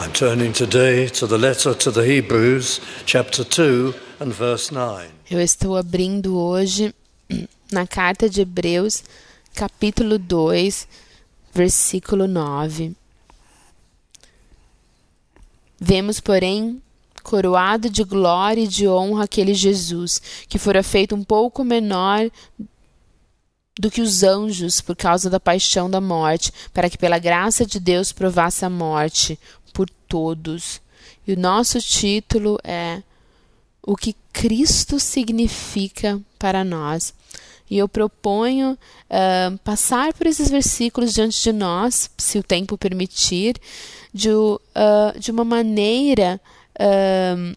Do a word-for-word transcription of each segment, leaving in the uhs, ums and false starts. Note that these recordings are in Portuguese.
I'm turning today to the letter to the Hebrews, chapter two and verse nine. Eu estou abrindo hoje na carta de Hebreus, capítulo dois, versículo nove. Vemos, porém, coroado de glória e de honra aquele Jesus, que fora feito um pouco menor do que os anjos por causa da paixão da morte, para que pela graça de Deus provasse a morte por todos. E o nosso título é O que Cristo significa para nós. E eu proponho uh, passar por esses versículos diante de nós, se o tempo permitir, de, uh, de uma maneira uh,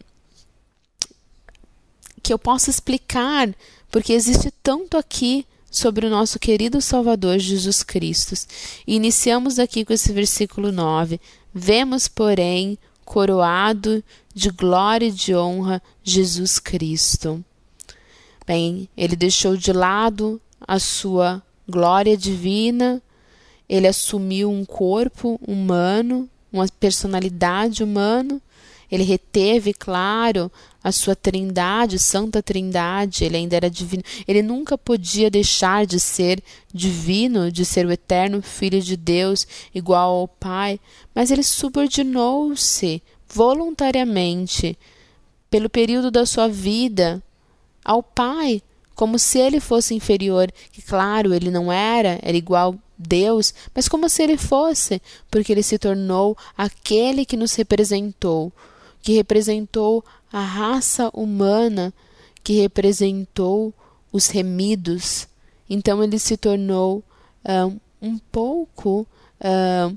que eu possa explicar, porque existe tanto aqui sobre o nosso querido Salvador Jesus Cristo. E iniciamos aqui com esse versículo nove. Vemos, porém, coroado de glória e de honra Jesus Cristo. Bem, ele deixou de lado a sua glória divina, ele assumiu um corpo humano, uma personalidade humana, ele reteve, claro, a sua trindade, santa trindade, ele ainda era divino. Ele nunca podia deixar de ser divino, de ser o eterno Filho de Deus, igual ao Pai, mas ele subordinou-se voluntariamente, pelo período da sua vida, ao Pai, como se ele fosse inferior, que claro, ele não era, era igual Deus, mas como se ele fosse, porque ele se tornou aquele que nos representou, que representou a raça humana, que representou os remidos. Então ele se tornou uh, um pouco uh,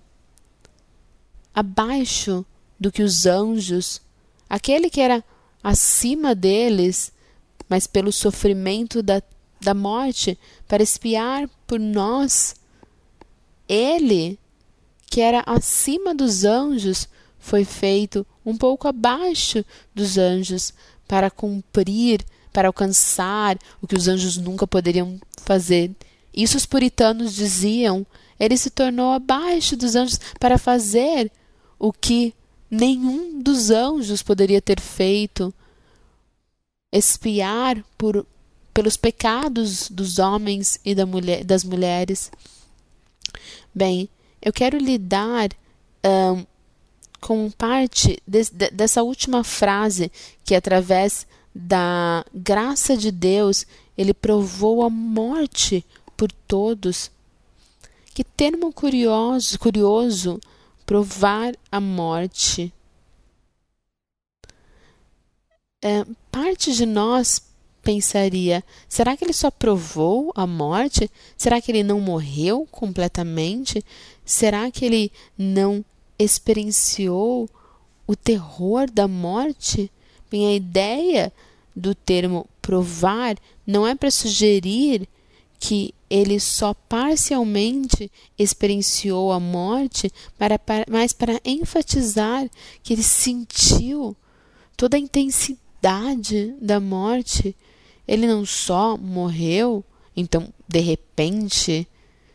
abaixo do que os anjos, aquele que era acima deles, mas pelo sofrimento da, da morte, para expiar por nós, ele, que era acima dos anjos, foi feito um pouco abaixo dos anjos, para cumprir, para alcançar o que os anjos nunca poderiam fazer. Isso os puritanos diziam. Ele se tornou abaixo dos anjos para fazer o que nenhum dos anjos poderia ter feito, expiar por, pelos pecados dos homens e da mulher, das mulheres. Bem, eu quero lidar um, com parte de, de, dessa última frase, que através da graça de Deus, ele provou a morte por todos. Que termo curioso, curioso, provar a morte. É, parte de nós pensaria, será que ele só provou a morte? Será que ele não morreu completamente? Será que ele não experienciou o terror da morte? Bem, a ideia do termo provar não é para sugerir que ele só parcialmente experienciou a morte, mas para enfatizar que ele sentiu toda a intensidade da morte. Ele não só morreu, então, de repente,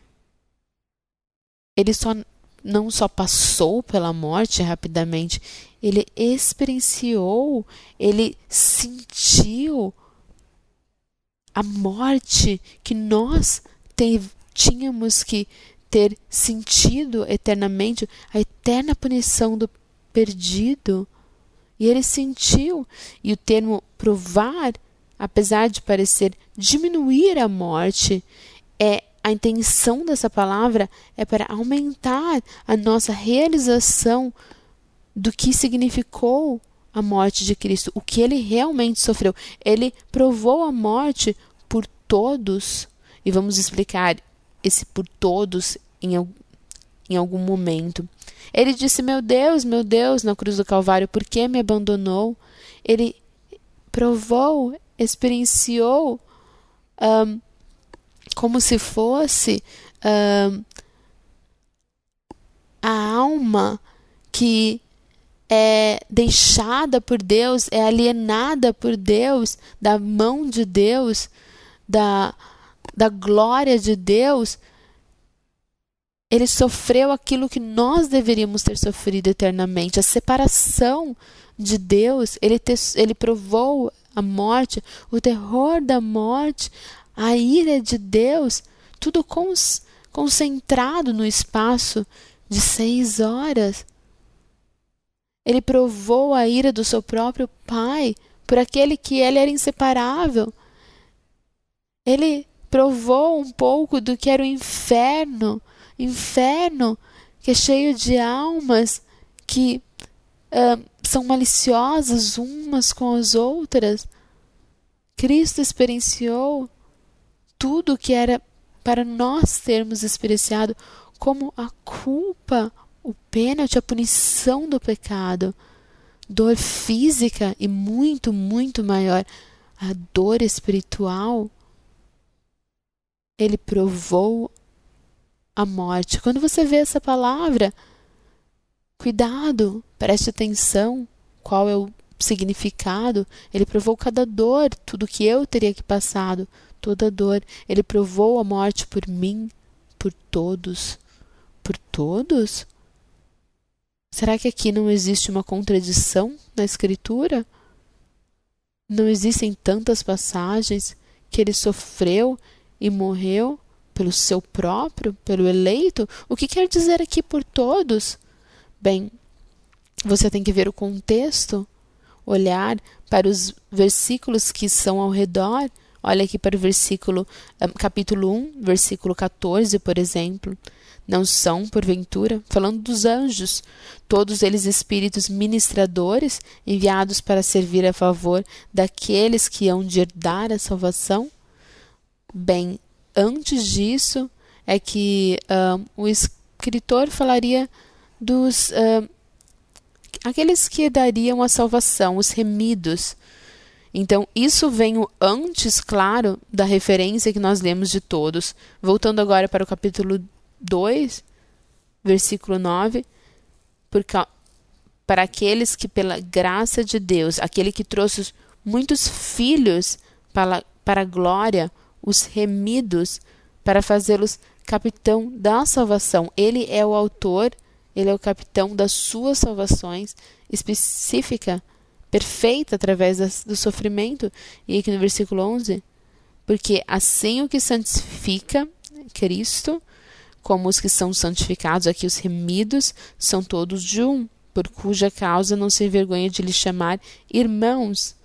ele só não só passou pela morte rapidamente, ele experienciou, ele sentiu a morte que nós te, tínhamos que ter sentido eternamente, a eterna punição do perdido. E ele sentiu. E o termo provar, apesar de parecer diminuir a morte, é a intenção dessa palavra é para aumentar a nossa realização do que significou a morte de Cristo, o que ele realmente sofreu. Ele provou a morte por todos, e vamos explicar esse por todos em, em algum momento. Ele disse, meu Deus, meu Deus, na cruz do Calvário, por que me abandonou? Ele provou, experienciou um, como se fosse uh, a alma que é deixada por Deus, é alienada por Deus, da mão de Deus, da, da glória de Deus. Ele sofreu aquilo que nós deveríamos ter sofrido eternamente, a separação de Deus. Ele, te, ele provou a morte, o terror da morte, a ira de Deus, tudo cons, concentrado no espaço de seis horas. Ele provou a ira do seu próprio Pai, por aquele que ele era inseparável. Ele provou um pouco do que era o inferno, inferno que é cheio de almas que uh, são maliciosas umas com as outras. Cristo experienciou tudo que era para nós termos experienciado, como a culpa, o pênalti, a punição do pecado, dor física e muito, muito maior, a dor espiritual. Ele provou a morte. Quando você vê essa palavra, cuidado, preste atenção, qual é o significado. Ele provou cada dor, tudo que eu teria que passado, toda dor. Ele provou a morte por mim, por todos. Por todos? Será que aqui não existe uma contradição na Escritura? Não existem tantas passagens que ele sofreu e morreu pelo seu próprio, pelo eleito? O que quer dizer aqui por todos? Bem, você tem que ver o contexto, olhar para os versículos que são ao redor. Olha aqui para o versículo, capítulo um, versículo catorze, por exemplo. Não são, porventura, falando dos anjos, todos eles espíritos ministradores, enviados para servir a favor daqueles que hão de herdar a salvação? Bem, antes disso é que uh, o escritor falaria dos uh, aqueles que dariam a salvação, os remidos. Então, isso vem antes, claro, da referência que nós lemos de todos. Voltando agora para o capítulo dois, versículo nove, por, para aqueles que pela graça de Deus, aquele que trouxe muitos filhos para, para a glória, os remidos, para fazê-los capitão da salvação. Ele é o autor, ele é o capitão das suas salvações, específica, perfeita, através das, do sofrimento. E aqui no versículo onze, porque assim o que santifica Cristo, como os que são santificados, aqui os remidos, são todos de um, por cuja causa não se envergonha de lhe chamar irmãos.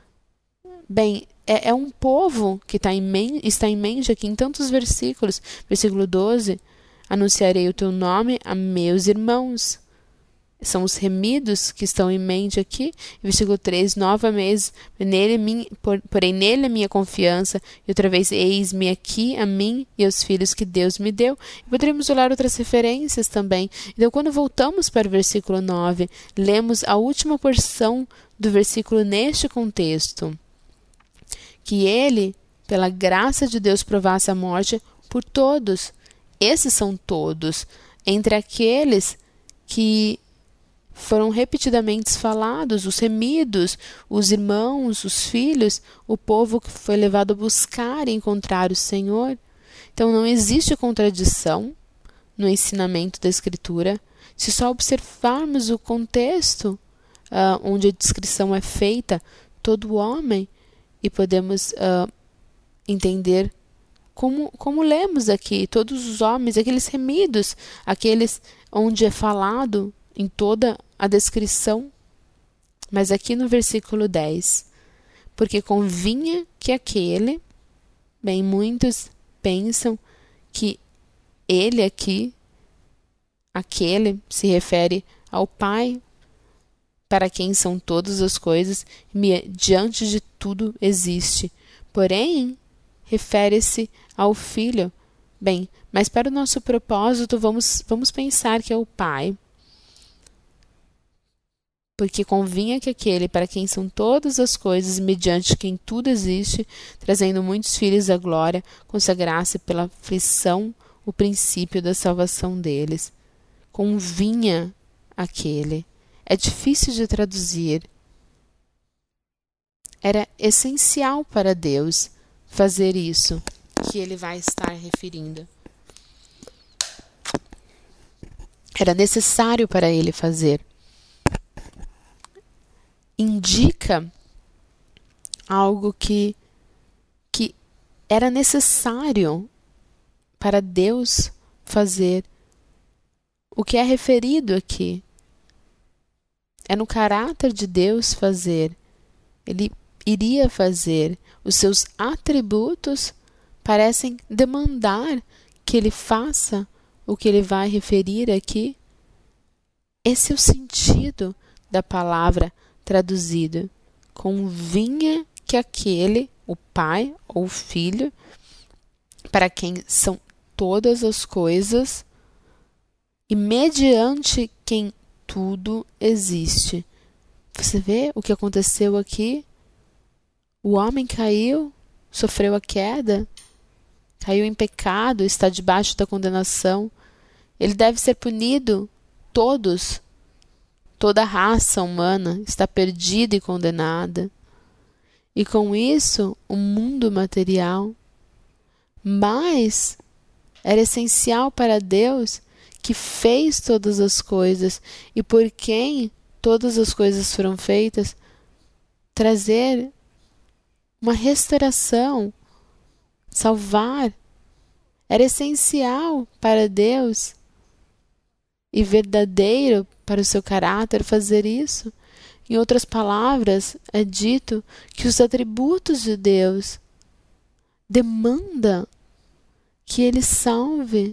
Bem, é, é um povo que tá em men- está em mente aqui em tantos versículos. Versículo doze, anunciarei o teu nome a meus irmãos. São os remidos que estão em mente aqui. Versículo três, novamente, nele, minha, por, porém nele a minha confiança, e outra vez, eis-me aqui a mim e aos filhos que Deus me deu. E poderíamos olhar outras referências também. Então, quando voltamos para o versículo nove, lemos a última porção do versículo neste contexto, que ele, pela graça de Deus, provasse a morte por todos. Esses são todos, entre aqueles que foram repetidamente falados, os remidos, os irmãos, os filhos, o povo que foi levado a buscar e encontrar o Senhor. Então não existe contradição no ensinamento da Escritura, se só observarmos o contexto uh, onde a descrição é feita, todo homem, e podemos uh, entender como, como lemos aqui, todos os homens, aqueles remidos, aqueles onde é falado em toda a descrição. Mas aqui no versículo dez, porque convinha que aquele, bem, muitos pensam que ele aqui, aquele, se refere ao Pai, para quem são todas as coisas, e diante de tudo existe. Porém, refere-se ao Filho. Bem, mas para o nosso propósito, vamos, vamos pensar que é o Pai. Porque convinha que aquele para quem são todas as coisas, mediante quem tudo existe, trazendo muitos filhos à glória, consagrasse pela aflição o princípio da salvação deles. Convinha aquele. É difícil de traduzir. Era essencial para Deus fazer isso que ele vai estar referindo. era necessário para ele fazer. Indica algo que, que era necessário para Deus fazer. O que é referido aqui é no caráter de Deus fazer. Ele iria fazer. Os seus atributos parecem demandar que ele faça o que ele vai referir aqui. Esse é o sentido da palavra traduzida. Convinha que aquele, o Pai ou o Filho, para quem são todas as coisas e mediante quem tudo existe. Você vê o que aconteceu aqui? O homem caiu, sofreu a queda, caiu em pecado, está debaixo da condenação. Ele deve ser punido. Todos, toda a raça humana está perdida e condenada. E com isso, o mundo material. Mas era essencial para Deus, que fez todas as coisas e por quem todas as coisas foram feitas, trazer uma restauração, salvar. Era essencial para Deus e verdadeiro para o seu caráter fazer isso. Em outras palavras, é dito que os atributos de Deus demandam que ele salve.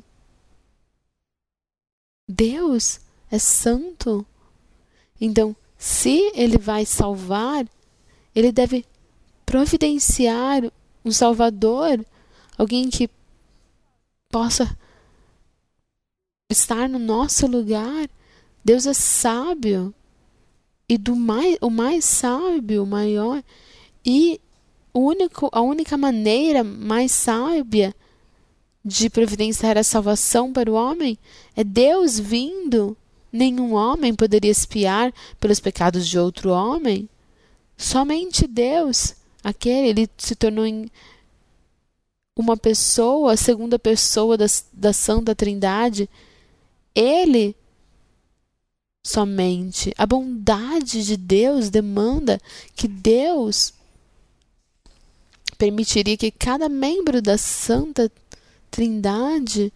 Deus é santo. Então, se ele vai salvar, ele deve providenciar um Salvador, alguém que possa estar no nosso lugar. Deus é sábio, e do mais, o mais sábio, o maior, e o único, a única maneira mais sábia de providenciar a salvação para o homem é Deus vindo. Nenhum homem poderia expiar pelos pecados de outro homem. Somente Deus, aquele, ele se tornou em uma pessoa, a segunda pessoa da, da Santa Trindade. Ele somente. A bondade de Deus demanda que Deus permitiria que cada membro da Santa Trindade,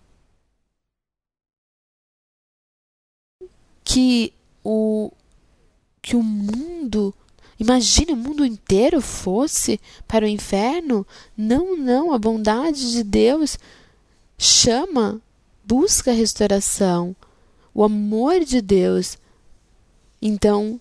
que o, que o mundo, imagine o mundo inteiro fosse para o inferno. Não, não, a bondade de Deus chama, busca a restauração, o amor de Deus. Então,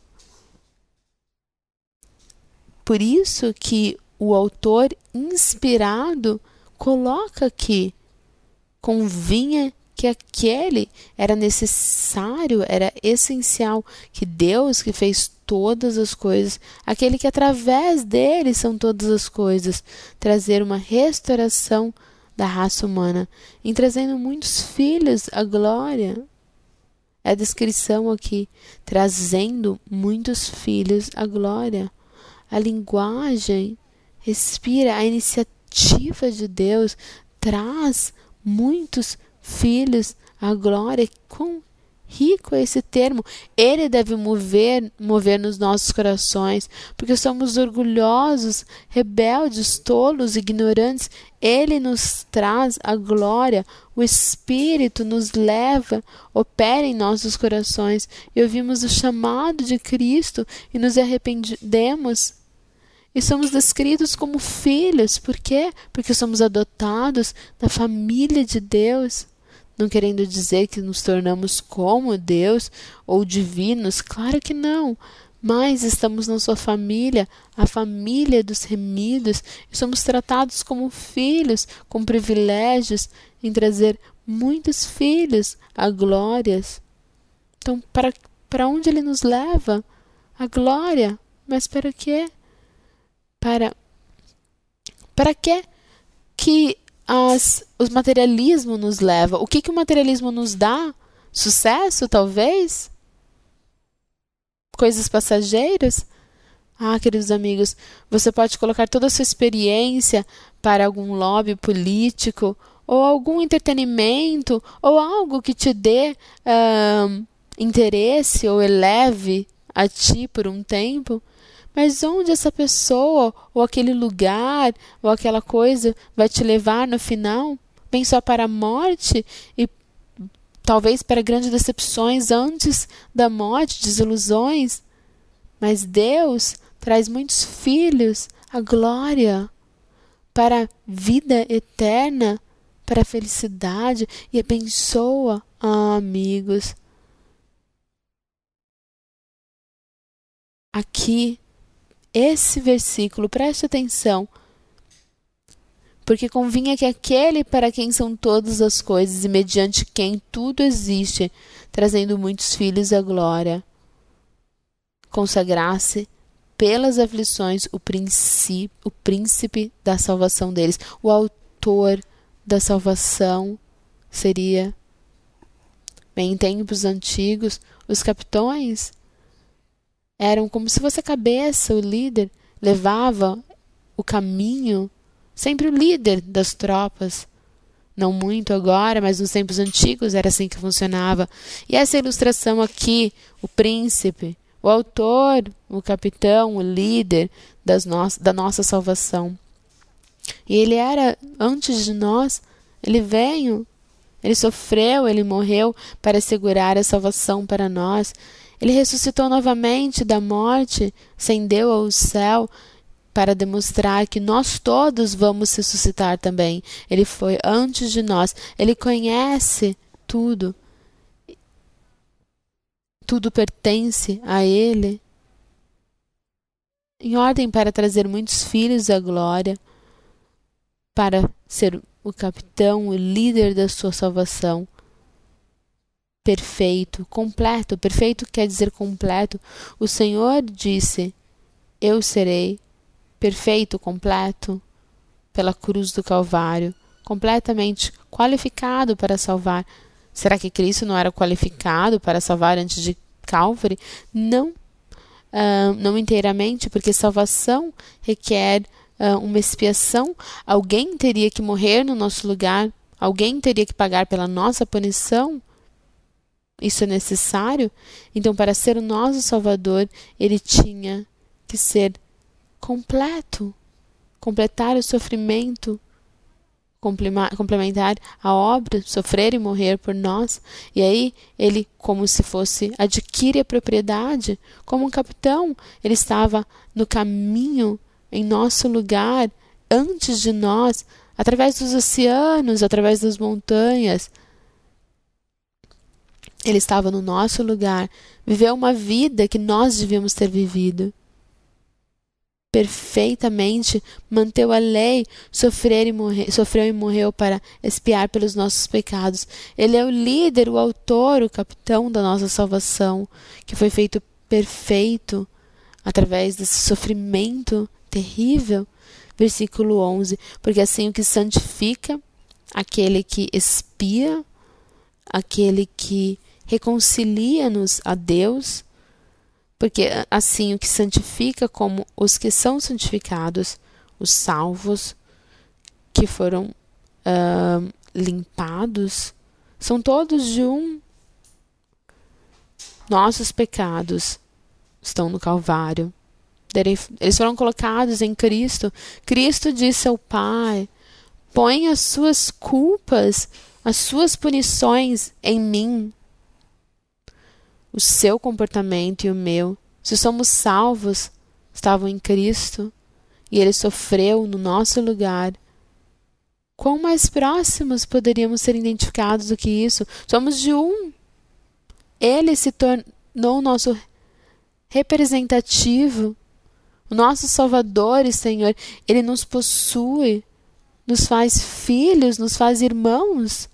por isso que o autor inspirado coloca aqui, convinha que aquele era necessário, era essencial, que Deus que fez todas as coisas, aquele que através dele são todas as coisas, trazer uma restauração da raça humana, em trazendo muitos filhos à glória. É a descrição aqui, trazendo muitos filhos à glória. A linguagem respira a iniciativa de Deus, traz muitos filhos à glória. Quão rico é esse termo! Ele deve mover, mover nos nossos corações, porque somos orgulhosos, rebeldes, tolos, ignorantes. Ele nos traz a glória, o Espírito nos leva, opera em nossos corações, e ouvimos o chamado de Cristo e nos arrependemos. E somos descritos como filhos. Por quê? Porque somos adotados na família de Deus. Não querendo dizer que nos tornamos como Deus ou divinos, claro que não. Mas estamos na sua família, a família dos remidos, e somos tratados como filhos, com privilégios em trazer muitos filhos a glórias. Então, para, para onde ele nos leva? A glória. Mas para quê? Para, para quê que as, os materialismo nos leva? O que, que o materialismo nos dá? Sucesso, talvez? Coisas passageiras? Ah, queridos amigos, você pode colocar toda a sua experiência para algum lobby político ou algum entretenimento, ou algo que te dê uh, interesse ou eleve a ti por um tempo, mas onde essa pessoa, ou aquele lugar, ou aquela coisa vai te levar no final? Bem só para a morte e talvez para grandes decepções antes da morte, desilusões. Mas Deus traz muitos filhos à glória, para a vida eterna, para a felicidade e abençoa ah, amigos. Aqui, esse versículo, preste atenção, porque convinha que aquele para quem são todas as coisas e mediante quem tudo existe, trazendo muitos filhos à glória, consagrasse pelas aflições o príncipe, o príncipe da salvação deles. O autor da salvação seria, bem, em tempos antigos, os capitães eram como se fosse a cabeça, o líder, levava o caminho, sempre o líder das tropas. Não muito agora, mas nos tempos antigos era assim que funcionava. E essa ilustração aqui, o príncipe, o autor, o capitão, o líder das no- da nossa salvação. E ele era, antes de nós, ele veio, ele sofreu, ele morreu para assegurar a salvação para nós. Ele ressuscitou novamente da morte, ascendeu ao céu para demonstrar que nós todos vamos ressuscitar também. Ele foi antes de nós, ele conhece tudo. Tudo pertence a ele, em ordem para trazer muitos filhos à glória, para ser o capitão, o líder da sua salvação. Perfeito, completo. Perfeito quer dizer completo. O Senhor disse, eu serei perfeito, completo, pela cruz do Calvário, completamente qualificado para salvar. Será que Cristo não era qualificado para salvar antes de Calvary? Não, uh, não inteiramente, porque salvação requer uh, uma expiação. Alguém teria que morrer no nosso lugar, alguém teria que pagar pela nossa punição. Isso é necessário. Então, para ser o nosso Salvador, ele tinha que ser completo, completar o sofrimento, complementar a obra, sofrer e morrer por nós. E aí ele, como se fosse, adquire a propriedade. Como um capitão, ele estava no caminho, em nosso lugar, antes de nós, através dos oceanos, através das montanhas. Ele estava no nosso lugar, viveu uma vida que nós devíamos ter vivido. Perfeitamente manteve a lei, sofreu e, morre, sofreu e morreu para expiar pelos nossos pecados. Ele é o líder, o autor, o capitão da nossa salvação, que foi feito perfeito através desse sofrimento terrível. Versículo onze, porque assim o que santifica, aquele que expia, aquele que reconcilia-nos a Deus, porque assim o que santifica como os que são santificados, os salvos, que foram uh, limpados, são todos de um. Nossos pecados estão no Calvário. Eles foram colocados em Cristo. Cristo disse ao Pai, põe as suas culpas, as suas punições em mim. O seu comportamento e o meu, se somos salvos, estavam em Cristo e ele sofreu no nosso lugar. Quão mais próximos poderíamos ser identificados do que isso? Somos de um. Ele se tornou nosso representativo, o nosso Salvador e Senhor. Ele nos possui, nos faz filhos, nos faz irmãos,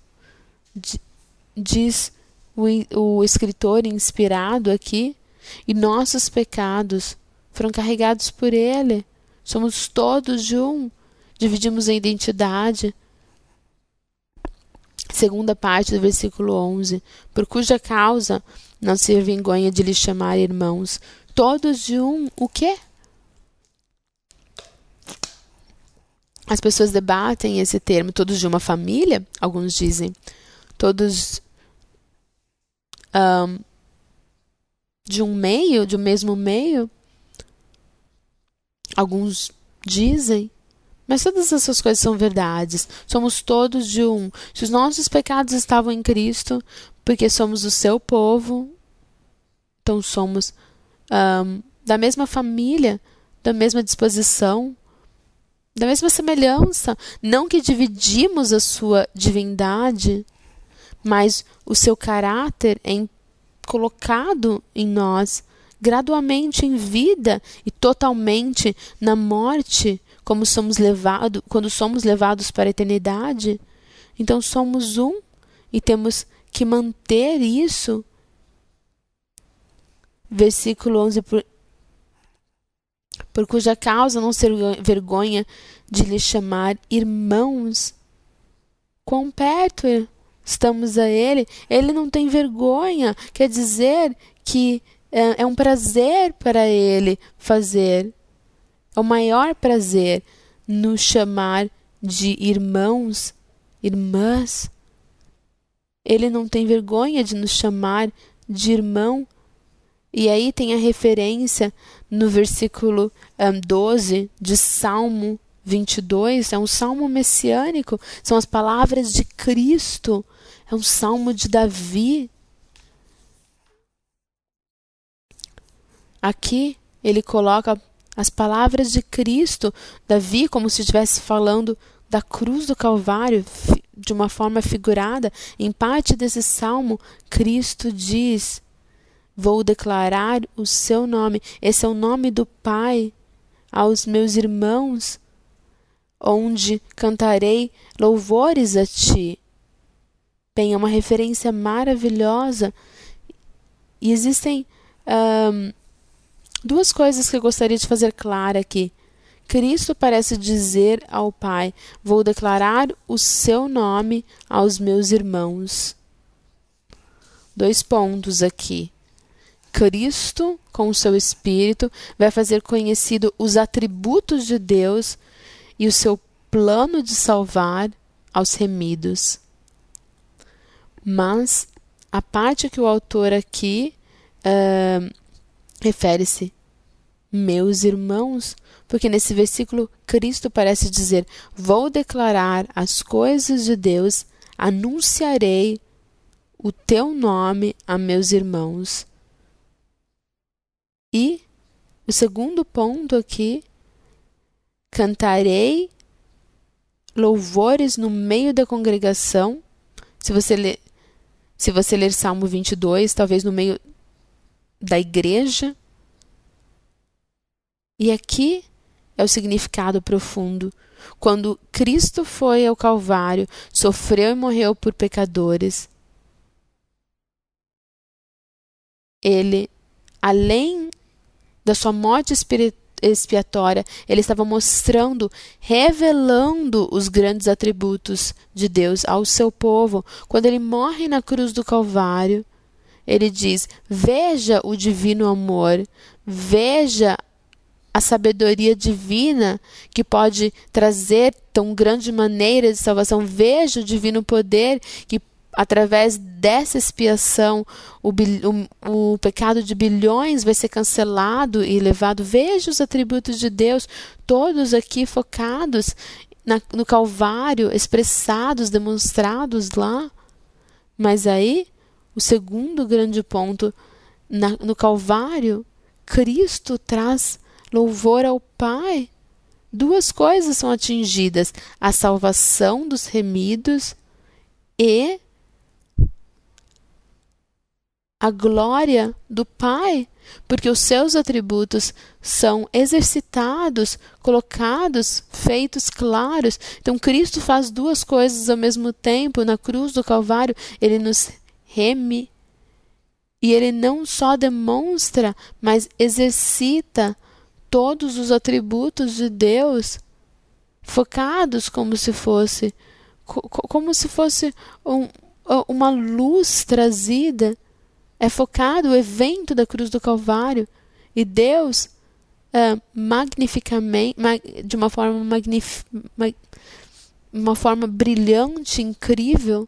diz o, o escritor inspirado aqui, e nossos pecados foram carregados por ele. Somos todos de um, dividimos a identidade. Segunda parte do versículo onze, por cuja causa não se envergonha de lhe chamar irmãos, todos de um, o quê? as pessoas debatem esse termo, todos de uma família, alguns dizem, todos um, de um meio, de um mesmo meio, alguns dizem, mas todas essas coisas são verdades. Somos todos de um. Se os nossos pecados estavam em Cristo, porque somos o seu povo, então somos um, da mesma família, da mesma disposição, da mesma semelhança. Não que dividimos a sua divindade, mas o seu caráter é colocado em nós gradualmente em vida e totalmente na morte, como somos levado, quando somos levados para a eternidade. Então somos um e temos que manter isso. Versículo onze, por, por cuja causa não ser vergonha de lhe chamar irmãos. Quão perto estamos a Ele. Ele não tem vergonha, quer dizer que é, é um prazer para Ele fazer. É o maior prazer nos chamar de irmãos, irmãs. Ele não tem vergonha de nos chamar de irmão. E aí tem a referência no versículo um, doze de Salmo vinte e dois. É um salmo messiânico. São as palavras de Cristo. É um salmo de Davi. Aqui ele coloca as palavras de Cristo, Davi, como se estivesse falando da cruz do Calvário, de uma forma figurada. Em parte desse salmo, Cristo diz: vou declarar o seu nome. Esse é o nome do Pai aos meus irmãos, onde cantarei louvores a ti. Bem, é uma referência maravilhosa. E existem um, duas coisas que eu gostaria de fazer clara aqui. Cristo parece dizer ao Pai: vou declarar o seu nome aos meus irmãos. Dois pontos aqui. Cristo, com o seu Espírito, vai fazer conhecido os atributos de Deus e o seu plano de salvar aos remidos. Mas a parte que o autor aqui uh, refere-se meus irmãos, porque nesse versículo Cristo parece dizer: vou declarar as coisas de Deus, anunciarei o teu nome a meus irmãos. E o segundo ponto aqui: cantarei louvores no meio da congregação. Se você ler, se você ler Salmo vinte e dois, talvez no meio da igreja. E aqui é o significado profundo. Quando Cristo foi ao Calvário, sofreu e morreu por pecadores, Ele, além da sua morte expiatória, Ele estava mostrando, revelando os grandes atributos de Deus ao seu povo. Quando Ele morre na cruz do Calvário, Ele diz: veja o divino amor, veja a sabedoria divina que pode trazer tão grande maneira de salvação. Veja o divino poder que, através dessa expiação, o, o, o pecado de bilhões vai ser cancelado e levado. Veja os atributos de Deus, todos aqui focados na, no Calvário, expressados, demonstrados lá. Mas aí, o segundo grande ponto, na, no Calvário, Cristo traz louvor ao Pai. Duas coisas são atingidas: a salvação dos remidos e a glória do Pai, porque os seus atributos são exercitados, colocados, feitos claros. Então Cristo faz duas coisas ao mesmo tempo. Na cruz do Calvário, Ele nos reme, e Ele não só demonstra, mas exercita todos os atributos de Deus, focados como se fosse, co como se fosse um, uma luz trazida. É focado o evento da cruz do Calvário. E Deus uh, magnificamente, de uma forma magnif, mag, uma forma brilhante, incrível,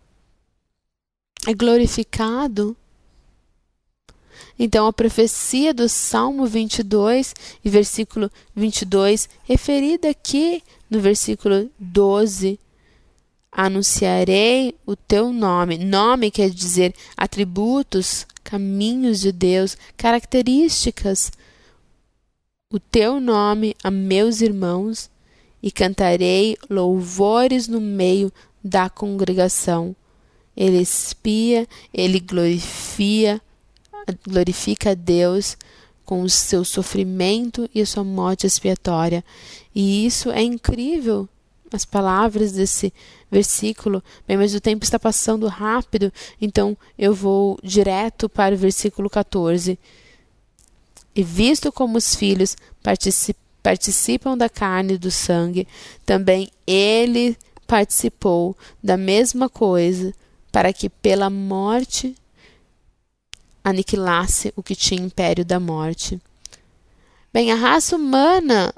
é glorificado. Então, a profecia do Salmo vinte e dois e versículo vinte e dois, referida aqui no versículo doze, anunciarei o teu nome. Nome quer dizer atributos, caminhos de Deus, características. O teu nome a meus irmãos e cantarei louvores no meio da congregação. Ele espia, ele glorifica, glorifica a Deus com o seu sofrimento e a sua morte expiatória. E isso é incrível, as palavras desse versículo. Bem, mas o tempo está passando rápido, então eu vou direto para o versículo catorze. E visto como os filhos participam, participam da carne e do sangue, também ele participou da mesma coisa, para que pela morte aniquilasse o que tinha império da morte. Bem, a raça humana,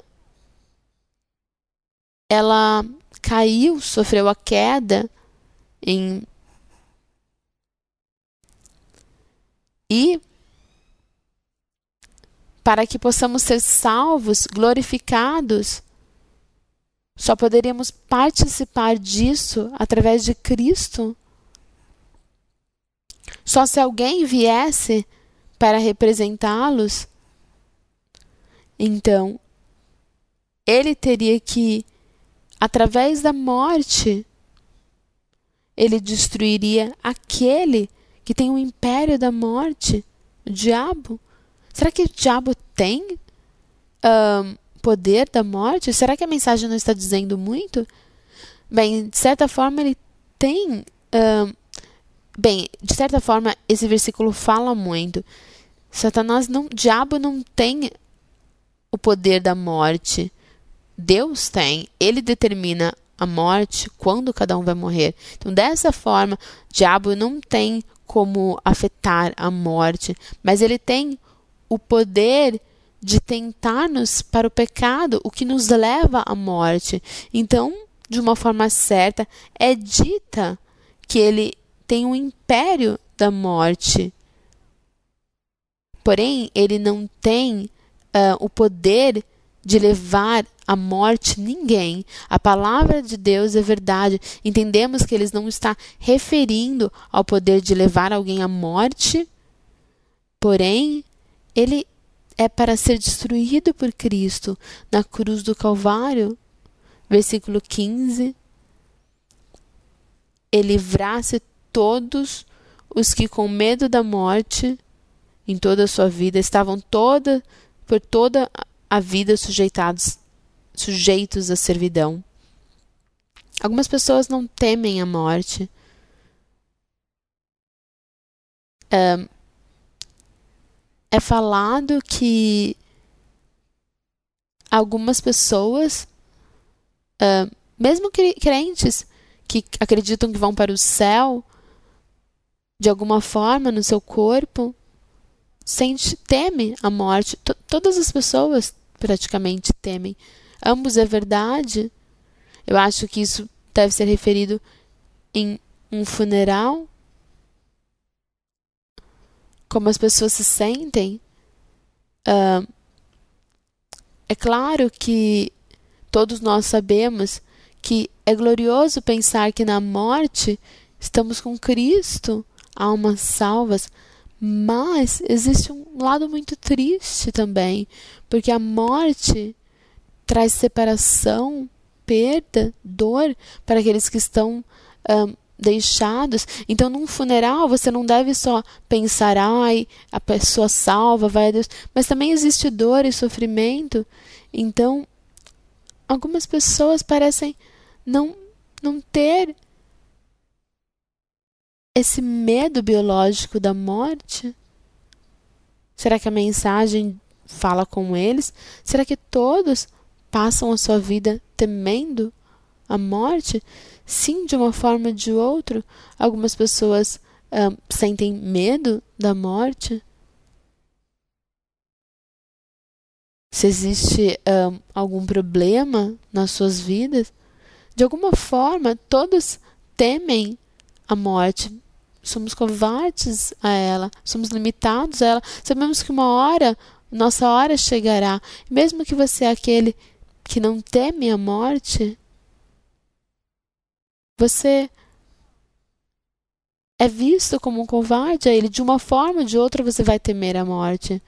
ela caiu, sofreu a queda em e para que possamos ser salvos, glorificados, só poderíamos participar disso através de Cristo. Só se alguém viesse para representá-los, então ele teria que, através da morte, ele destruiria aquele que tem o império da morte, o diabo. Será que o diabo tem um, poder da morte? Será que a mensagem não está dizendo muito? Bem, de certa forma ele tem... Um, bem, de certa forma esse versículo fala muito. Satanás não... O diabo não tem o poder da morte. Deus tem. Ele determina a morte quando cada um vai morrer. Então, dessa forma, o diabo não tem como afetar a morte, mas ele tem o poder de tentar-nos para o pecado, o que nos leva à morte. Então, de uma forma certa, é dita que ele tem um império da morte. Porém, ele não tem uh, o poder de levar à morte ninguém. A palavra de Deus é verdade. Entendemos que ele não está referindo ao poder de levar alguém à morte, porém, ele é para ser destruído por Cristo na cruz do Calvário. Versículo quinze. E livrasse todos os que com medo da morte em toda a sua vida estavam toda, por toda a vida sujeitados, sujeitos à servidão. Algumas pessoas não temem a morte. Um, É falado que algumas pessoas, uh, mesmo crentes, que acreditam que vão para o céu, de alguma forma no seu corpo, sente, teme a morte. T- todas as pessoas praticamente temem. Ambos é verdade. Eu acho que isso deve ser referido em um funeral. Como as pessoas se sentem. Uh, é claro que todos nós sabemos que é glorioso pensar que na morte estamos com Cristo, almas salvas, mas existe um lado muito triste também, porque a morte traz separação, perda, dor para aqueles que estão uh, deixados. Então, num funeral, você não deve só pensar, ai, a pessoa salva, vai a Deus, mas também existe dor e sofrimento. Então, algumas pessoas parecem não, não ter esse medo biológico da morte. Será que a mensagem fala com eles? Será que todos passam a sua vida temendo a morte? Sim, de uma forma ou de outra. Algumas pessoas um, sentem medo da morte. se existe um, algum problema nas suas vidas, de alguma forma, todos temem a morte. Somos covardes a ela, somos limitados a ela. Sabemos que uma hora, nossa hora chegará. Mesmo que você é aquele que não teme a morte, você é visto como um covarde a ele. De uma forma ou de outra, você vai temer a morte.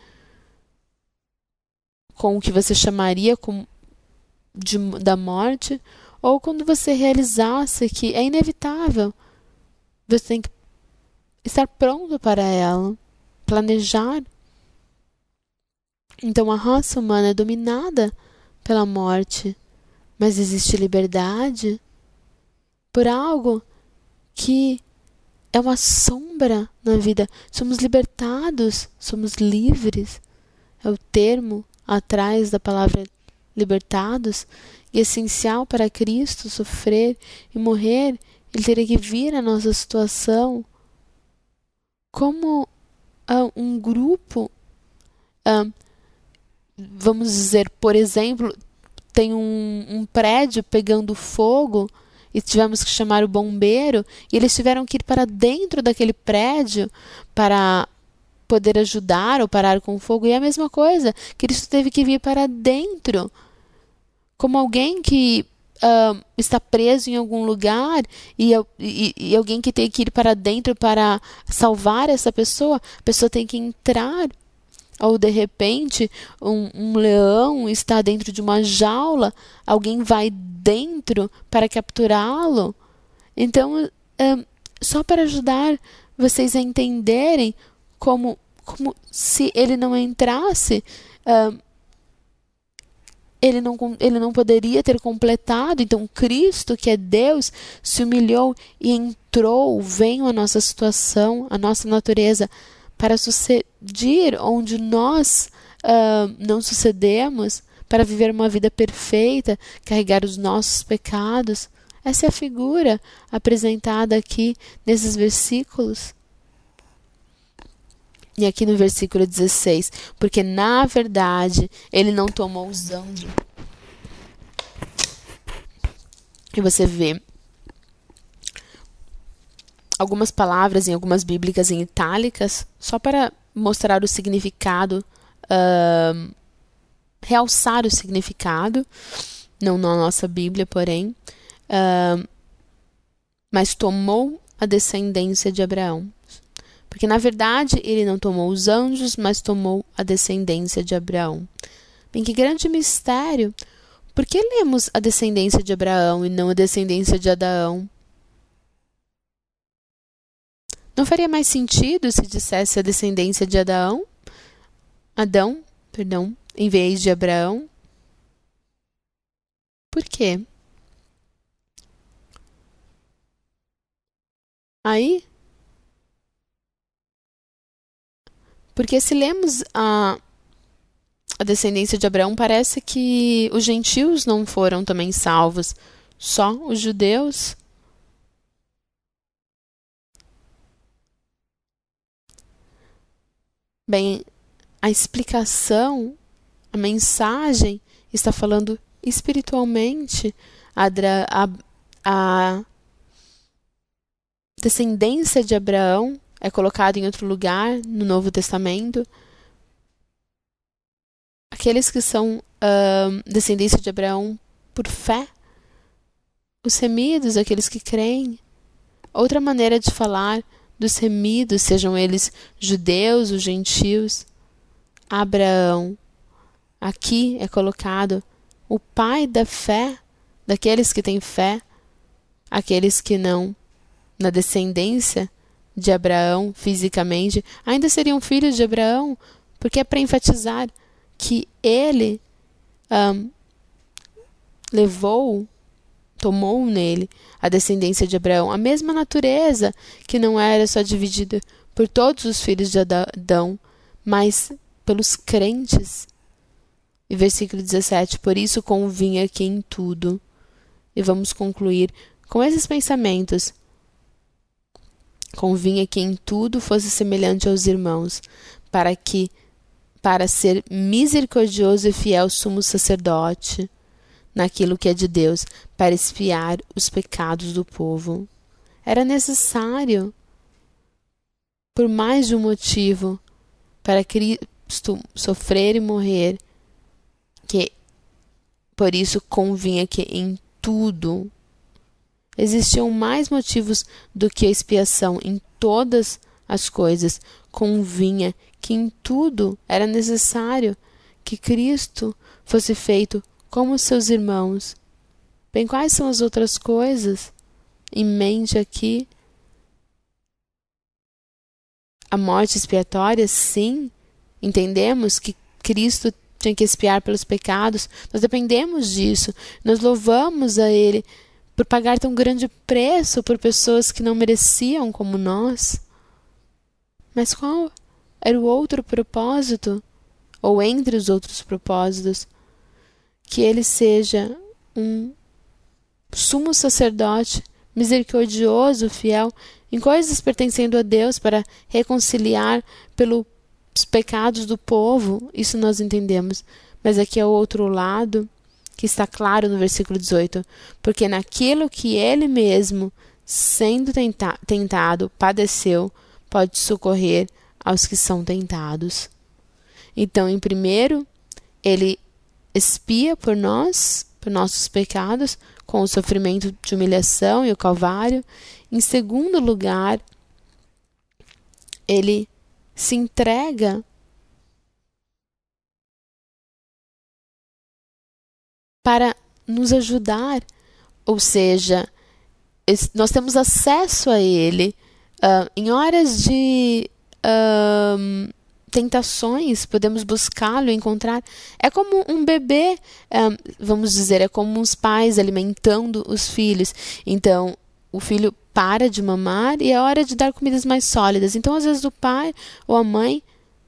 Com o que você chamaria com, de, da morte, ou quando você realizasse que é inevitável, você tem que estar pronto para ela, planejar. Então a raça humana é dominada pela morte, mas existe liberdade por algo que é uma sombra na vida. Somos libertados, somos livres. É o termo atrás da palavra libertados. E é essencial para Cristo sofrer e morrer. Ele teria que vir à nossa situação como uh, um grupo. Uh, vamos dizer, por exemplo, tem um, um prédio pegando fogo e tivemos que chamar o bombeiro, e eles tiveram que ir para dentro daquele prédio para poder ajudar ou parar com o fogo. E é a mesma coisa, Cristo teve que vir para dentro, como alguém que uh, está preso em algum lugar e, e, e alguém que tem que ir para dentro para salvar essa pessoa. A pessoa tem que entrar. Ou de repente um, um leão está dentro de uma jaula, alguém vai dentro para capturá-lo. Então, um, só para ajudar vocês a entenderem como, como se ele não entrasse, um, ele não, ele não poderia ter completado. Então Cristo, que é Deus, se humilhou e entrou, veio à nossa situação, à nossa natureza, para suceder onde nós uh, não sucedemos, para viver uma vida perfeita, carregar os nossos pecados. Essa é a figura apresentada aqui nesses versículos. E aqui no versículo dezesseis, porque na verdade ele não tomou os anjos. E você vê algumas palavras em algumas bíblicas em itálicas, só para mostrar o significado, uh, realçar o significado, não na nossa Bíblia, porém, uh, mas tomou a descendência de Abraão. Porque, na verdade, ele não tomou os anjos, mas tomou a descendência de Abraão. Bem, que grande mistério! Por que lemos a descendência de Abraão e não a descendência de Adão? Não faria mais sentido se dissesse a descendência de Adão? Adão, perdão, em vez de Abraão? Por quê? Aí, porque se lemos a, a descendência de Abraão, parece que os gentios não foram também salvos, só os judeus. Bem, a explicação, a mensagem está falando espiritualmente. A, a, a descendência de Abraão é colocada em outro lugar no Novo Testamento. Aqueles que são uh, descendência de Abraão por fé, os remidos, aqueles que creem. Outra maneira de falar dos remidos, sejam eles judeus ou gentios, Abraão. Aqui é colocado o pai da fé, daqueles que têm fé, aqueles que não, na descendência de Abraão, fisicamente, ainda seriam filhos de Abraão, porque é para enfatizar que ele um, levou, tomou nele a descendência de Abraão, a mesma natureza que não era só dividida por todos os filhos de Adão, mas pelos crentes. E versículo dezessete, por isso convinha que em tudo, e vamos concluir com esses pensamentos, convinha que em tudo fosse semelhante aos irmãos, para que para ser misericordioso e fiel sumo sacerdote naquilo que é de Deus, para expiar os pecados do povo. Era necessário, por mais de um motivo, para Cristo sofrer e morrer, que por isso convinha que em tudo existiam mais motivos do que a expiação. Em todas as coisas convinha que em tudo era necessário que Cristo fosse feito como seus irmãos. Bem, quais são as outras coisas em mente aqui? A morte expiatória, sim. Entendemos que Cristo tinha que expiar pelos pecados. Nós dependemos disso. Nós louvamos a Ele por pagar tão grande preço por pessoas que não mereciam como nós. Mas qual era o outro propósito? Ou entre os outros propósitos? Que Ele seja um sumo sacerdote, misericordioso, fiel, em coisas pertencendo a Deus, para reconciliar pelos pecados do povo. Isso nós entendemos. Mas aqui é o outro lado, que está claro no versículo dezoito. Porque naquilo que Ele mesmo, sendo tenta- tentado, padeceu, pode socorrer aos que são tentados. Então, em primeiro, Ele expia por nós, por nossos pecados, com o sofrimento de humilhação e o Calvário. Em segundo lugar, Ele se entrega para nos ajudar. Ou seja, nós temos acesso a Ele uh, em horas de uh, tentações, podemos buscá-lo e encontrar. É como um bebê, um, vamos dizer, é como os pais alimentando os filhos. Então, o filho para de mamar e é hora de dar comidas mais sólidas. Então, às vezes, o pai ou a mãe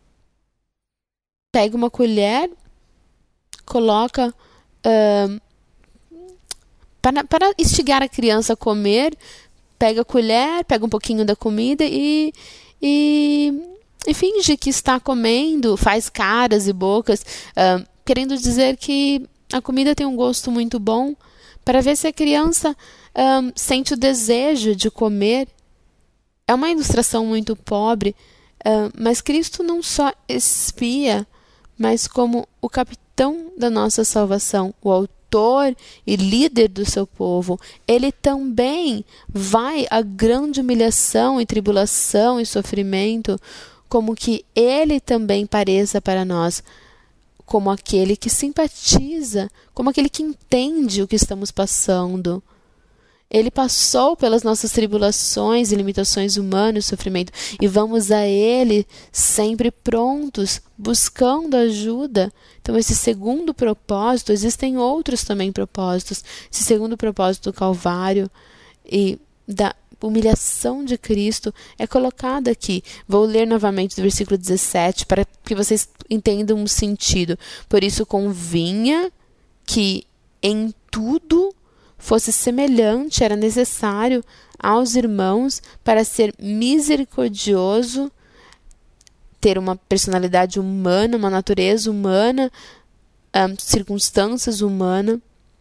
pega uma colher, coloca uh, para, para instigar a criança a comer, pega a colher, pega um pouquinho da comida e... e E finge que está comendo, faz caras e bocas, uh, querendo dizer que a comida tem um gosto muito bom, para ver se a criança um, sente o desejo de comer. É uma ilustração muito pobre, uh, mas Cristo não só expia, mas como o capitão da nossa salvação, o autor e líder do seu povo, Ele também vai à grande humilhação e tribulação e sofrimento, como que Ele também pareça para nós como aquele que simpatiza, como aquele que entende o que estamos passando. Ele passou pelas nossas tribulações e limitações humanas e sofrimento, e vamos a Ele sempre prontos, buscando ajuda. Então, esse segundo propósito, existem outros também propósitos, esse segundo propósito do Calvário e da humilhação de Cristo é colocada aqui. Vou ler novamente do versículo dezessete para que vocês entendam o sentido. Por isso convinha que em tudo fosse semelhante, era necessário aos irmãos para ser misericordioso, ter uma personalidade humana, uma natureza humana, um, circunstâncias humanas,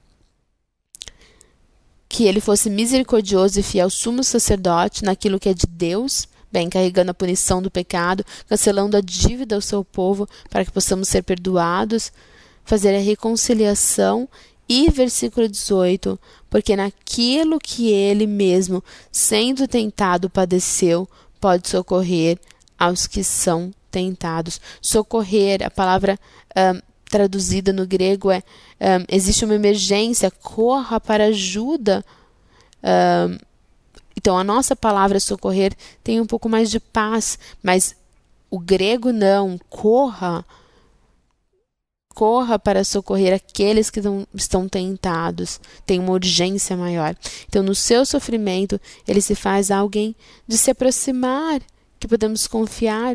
que ele fosse misericordioso e fiel sumo sacerdote naquilo que é de Deus, bem, carregando a punição do pecado, cancelando a dívida ao seu povo, para que possamos ser perdoados, fazer a reconciliação. E versículo dezoito, porque naquilo que ele mesmo, sendo tentado, padeceu, pode socorrer aos que são tentados. Socorrer, a palavra um, traduzida no grego é um, existe uma emergência, corra para ajuda. Um, então a nossa palavra socorrer tem um pouco mais de paz, mas o grego não, corra. Corra para socorrer aqueles que não, estão tentados. Tem uma urgência maior. Então, no seu sofrimento, ele se faz alguém de se aproximar, que podemos confiar.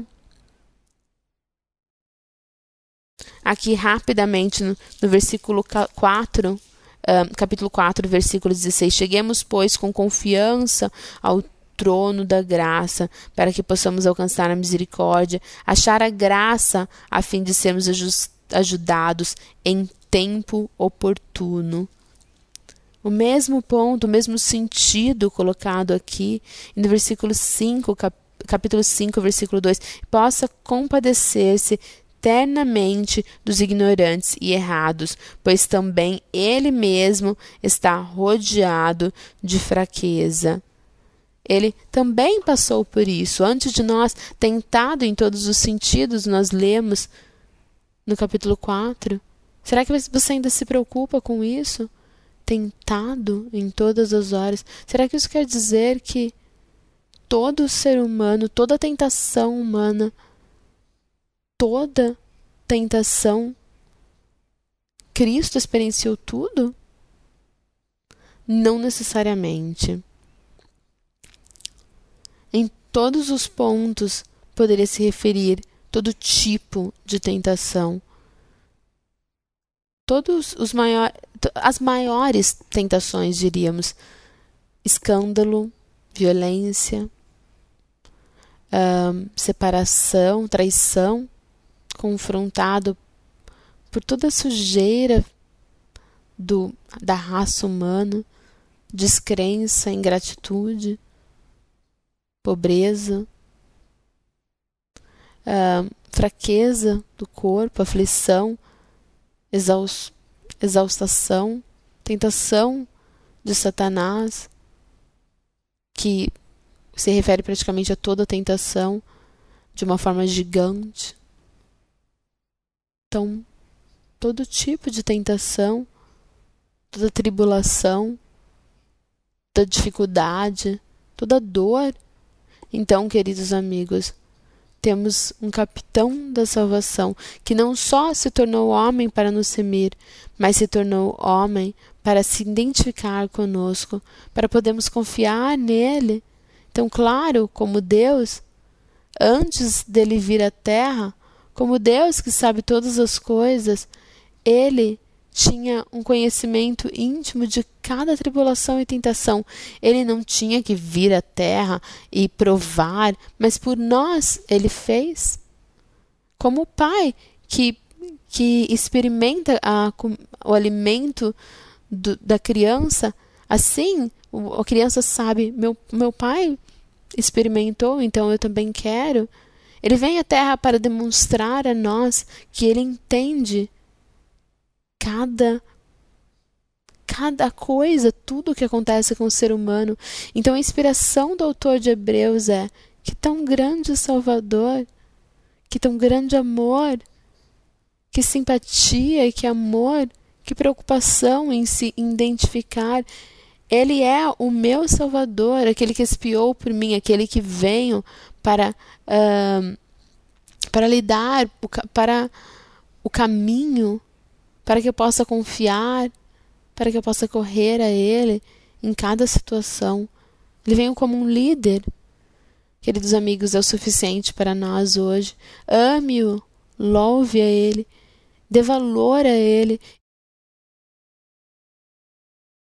Aqui, rapidamente, no, no versículo quatro, um, capítulo quatro, versículo dezesseis. Cheguemos, pois, com confiança ao trono da graça, para que possamos alcançar a misericórdia, achar a graça a fim de sermos ajudados em tempo oportuno. O mesmo ponto, o mesmo sentido colocado aqui no versículo cinco, cap, capítulo cinco, versículo dois, possa compadecer-se ternamente dos ignorantes e errados, pois também ele mesmo está rodeado de fraqueza. Ele também passou por isso. Antes de nós, tentado em todos os sentidos, nós lemos no capítulo quatro. Será que você ainda se preocupa com isso? Tentado em todas as horas. Será que isso quer dizer que todo ser humano, toda tentação humana, toda tentação, Cristo experienciou tudo? Não necessariamente. Em todos os pontos poderia se referir todo tipo de tentação. Todos os maiores, as maiores tentações, diríamos, escândalo, violência, hum, separação, traição, confrontado por toda a sujeira do, da raça humana, descrença, ingratitude, pobreza, hum, fraqueza do corpo, aflição, Exaus, exaustação, tentação de Satanás, que se refere praticamente a toda tentação de uma forma gigante. Então, todo tipo de tentação, toda tribulação, toda dificuldade, toda dor. Então, queridos amigos, temos um capitão da salvação, que não só se tornou homem para nos remir, mas se tornou homem para se identificar conosco, para podermos confiar nele. Então, claro, como Deus, antes dele vir à terra, como Deus que sabe todas as coisas, ele tinha um conhecimento íntimo de cada tribulação e tentação. Ele não tinha que vir à terra e provar, mas por nós ele fez. Como o pai que, que experimenta a, o alimento do, da criança, assim a criança sabe, meu, meu pai experimentou, então eu também quero. Ele vem à terra para demonstrar a nós que ele entende cada cada coisa, tudo o que acontece com o ser humano. Então a inspiração do autor de Hebreus é: que tão grande Salvador, que tão grande amor, que simpatia, que amor, que preocupação em se identificar. Ele é o meu Salvador, aquele que expiou por mim, aquele que veio para uh, para lhe dar para o caminho, para que eu possa confiar, para que eu possa correr a Ele em cada situação. Ele veio como um líder. Queridos amigos, é o suficiente para nós hoje. Ame-o, louve a Ele, dê valor a Ele